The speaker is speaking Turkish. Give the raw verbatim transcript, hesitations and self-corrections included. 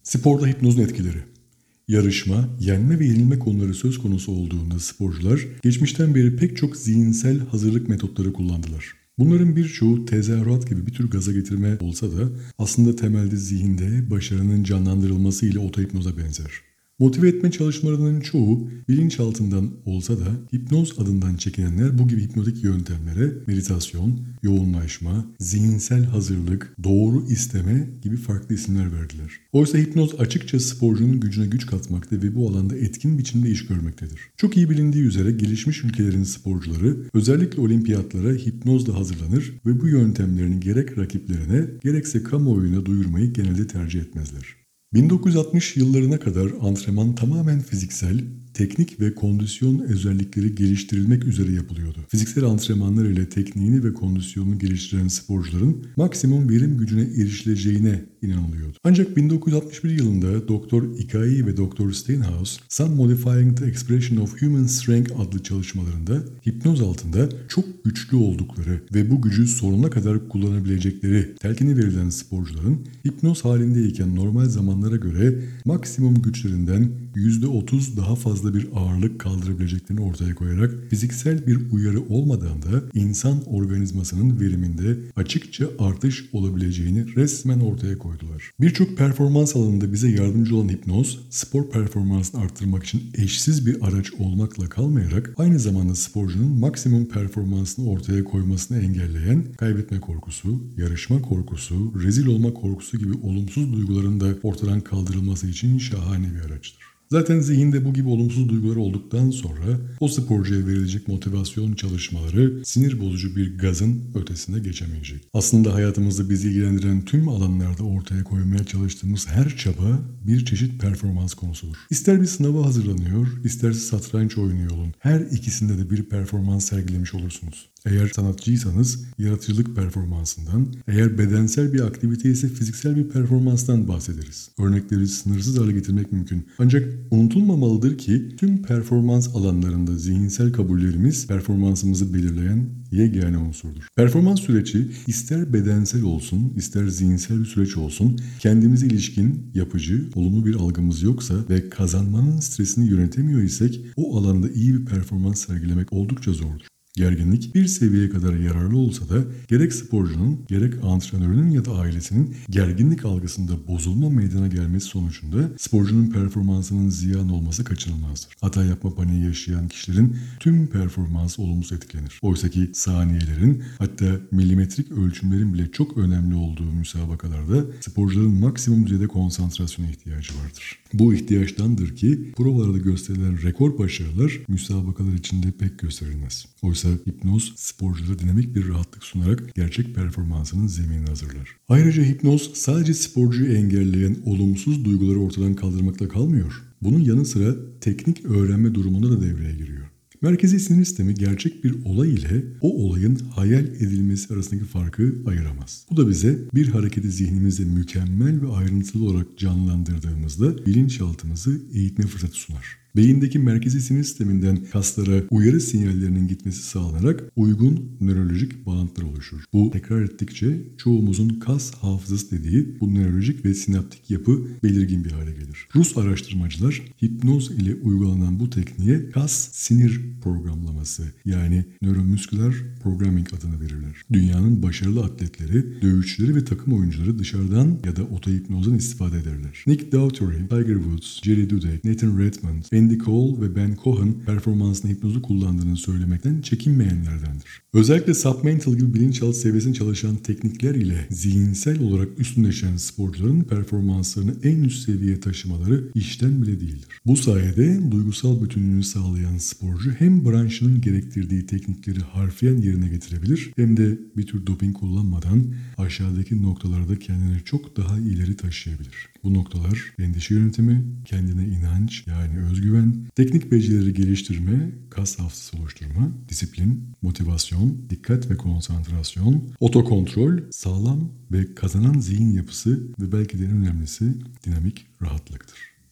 Sporda hipnozun etkileri. Yarışma, yenme ve yenilme konuları söz konusu olduğunda sporcular geçmişten beri pek çok zihinsel hazırlık metotları kullandılar. Bunların birçoğu tezahürat gibi bir tür gaza getirme olsa da aslında temelde zihinde başarının canlandırılması ile otohipnoza benzer. Motive etme çalışmalarının çoğu bilinçaltından olsa da hipnoz adından çekinenler bu gibi hipnotik yöntemlere meditasyon, yoğunlaşma, zihinsel hazırlık, doğru isteme gibi farklı isimler verdiler. Oysa hipnoz açıkça sporcunun gücüne güç katmakta ve bu alanda etkin biçimde iş görmektedir. Çok iyi bilindiği üzere gelişmiş ülkelerin sporcuları özellikle olimpiyatlara hipnozla hazırlanır ve bu yöntemlerini gerek rakiplerine gerekse kamuoyuna duyurmayı genelde tercih etmezler. bin dokuz yüz altmış yıllarına kadar antrenman tamamen fiziksel, teknik ve kondisyon özellikleri geliştirilmek üzere yapılıyordu. Fiziksel antrenmanlar ile tekniğini ve kondisyonunu geliştiren sporcuların maksimum verim gücüne erişileceğine inanılıyordu. Ancak bin dokuz yüz altmış bir yılında Doktor Ikai ve Doktor Steinhaus, Some Modifying the Expression of Human Strength adlı çalışmalarında hipnoz altında çok güçlü oldukları ve bu gücü sonuna kadar kullanabilecekleri telkini verilen sporcuların hipnoz halindeyken normal zamanlara göre maksimum güçlerinden yüzde otuz daha fazla bir ağırlık kaldırabileceklerini ortaya koyarak fiziksel bir uyarı olmadan da insan organizmasının veriminde açıkça artış olabileceğini resmen ortaya koydular. Birçok performans alanında bize yardımcı olan hipnoz, spor performansını arttırmak için eşsiz bir araç olmakla kalmayarak aynı zamanda sporcunun maksimum performansını ortaya koymasını engelleyen kaybetme korkusu, yarışma korkusu, rezil olma korkusu gibi olumsuz duyguların da ortadan kaldırılması için şahane bir araçtır. Zaten zihinde bu gibi olumsuz duygular olduktan sonra o sporcuya verilecek motivasyon çalışmaları sinir bozucu bir gazın ötesine geçemeyecek. Aslında hayatımızda bizi ilgilendiren tüm alanlarda ortaya koymaya çalıştığımız her çaba bir çeşit performans konusudur. İster bir sınava hazırlanıyor, isterse satranç oynuyor olun. Her ikisinde de bir performans sergilemiş olursunuz. Eğer sanatçıysanız yaratıcılık performansından, eğer bedensel bir aktivite ise fiziksel bir performanstan bahsederiz. Örnekleri sınırsız hale getirmek mümkün. Ancak unutulmamalıdır ki tüm performans alanlarında zihinsel kabullerimiz performansımızı belirleyen yegane unsurdur. Performans süreci ister bedensel olsun, ister zihinsel bir süreç olsun, kendimize ilişkin yapıcı, olumlu bir algımız yoksa ve kazanmanın stresini yönetemiyor isek o alanda iyi bir performans sergilemek oldukça zordur. Gerginlik bir seviyeye kadar yararlı olsa da gerek sporcunun gerek antrenörünün ya da ailesinin gerginlik algısında bozulma meydana gelmesi sonucunda sporcunun performansının ziyan olması kaçınılmazdır. Hata yapma paniği yaşayan kişilerin tüm performansı olumsuz etkilenir. Oysaki saniyelerin hatta milimetrik ölçümlerin bile çok önemli olduğu müsabakalarda sporcuların maksimum düzeyde konsantrasyona ihtiyacı vardır. Bu ihtiyaçtandır ki provalarda gösterilen rekor başarılar müsabakalar içinde pek gösterilmez. Oysa hipnoz sporculara dinamik bir rahatlık sunarak gerçek performansının zeminini hazırlar. Ayrıca hipnoz sadece sporcuyu engelleyen olumsuz duyguları ortadan kaldırmakla kalmıyor. Bunun yanı sıra teknik öğrenme durumunda da devreye giriyor. Merkezi sinir sistemi gerçek bir olay ile o olayın hayal edilmesi arasındaki farkı ayıramaz. Bu da bize bir hareketi zihnimizde mükemmel ve ayrıntılı olarak canlandırdığımızda bilinçaltımızı eğitme fırsatı sunar. Beyindeki merkezi sinir sisteminden kaslara uyarı sinyallerinin gitmesi sağlanarak uygun nörolojik bağıntılar oluşur. Bu tekrar ettikçe çoğumuzun kas hafızası dediği bu nörolojik ve sinaptik yapı belirgin bir hale gelir. Rus araştırmacılar hipnoz ile uygulanan bu tekniğe kas sinir programlaması yani nöromüsküler programming adını verirler. Dünyanın başarılı atletleri, dövüşçüleri ve takım oyuncuları dışarıdan ya da otohipnozdan istifade ederler. Nick Daughtry, Tiger Woods, Jerry Dudek, Nathan Redmond, Andy Cole ve Ben Cohen performansında hipnozu kullandığını söylemekten çekinmeyenlerdendir. Özellikle submental gibi bilinçaltı seviyesinde çalışan teknikler ile zihinsel olarak üstünleşen sporcuların performanslarını en üst seviyeye taşımaları işten bile değildir. Bu sayede duygusal bütünlüğünü sağlayan sporcu hem branşının gerektirdiği teknikleri harfiyen yerine getirebilir hem de bir tür doping kullanmadan aşağıdaki noktalarda kendini çok daha ileri taşıyabilir. Bu noktalar endişe yönetimi, kendine inanç yani özgüven, teknik becerileri geliştirme, kas hafızası oluşturma, disiplin, motivasyon, dikkat ve konsantrasyon, otokontrol, sağlam ve kazanan zihin yapısı ve belki de en önemlisi dinamik rahatlıktır.